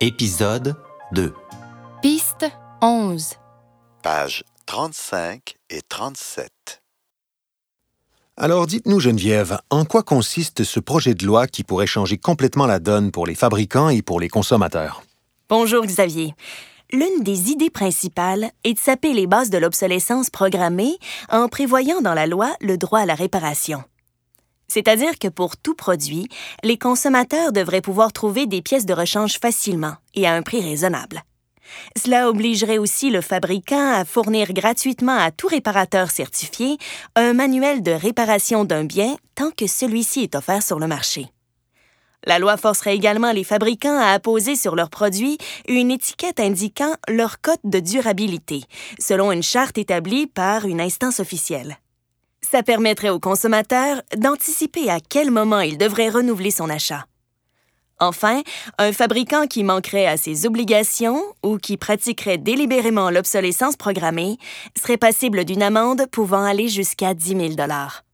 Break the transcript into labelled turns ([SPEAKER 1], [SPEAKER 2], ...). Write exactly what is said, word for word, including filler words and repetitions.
[SPEAKER 1] Épisode deux.
[SPEAKER 2] Piste onze.
[SPEAKER 3] Pages trente-cinq et trente-sept.
[SPEAKER 4] Alors dites-nous, Geneviève, en quoi consiste ce projet de loi qui pourrait changer complètement la donne pour les fabricants et pour les consommateurs?
[SPEAKER 5] Bonjour Xavier. L'une des idées principales est de saper les bases de l'obsolescence programmée en prévoyant dans la loi le droit à la réparation. C'est-à-dire que pour tout produit, les consommateurs devraient pouvoir trouver des pièces de rechange facilement et à un prix raisonnable. Cela obligerait aussi le fabricant à fournir gratuitement à tout réparateur certifié un manuel de réparation d'un bien tant que celui-ci est offert sur le marché. La loi forcerait également les fabricants à apposer sur leurs produits une étiquette indiquant leur cote de durabilité, selon une charte établie par une instance officielle. Ça permettrait aux consommateurs d'anticiper à quel moment il devrait renouveler son achat. Enfin, un fabricant qui manquerait à ses obligations ou qui pratiquerait délibérément l'obsolescence programmée serait passible d'une amende pouvant aller jusqu'à dix mille dollars.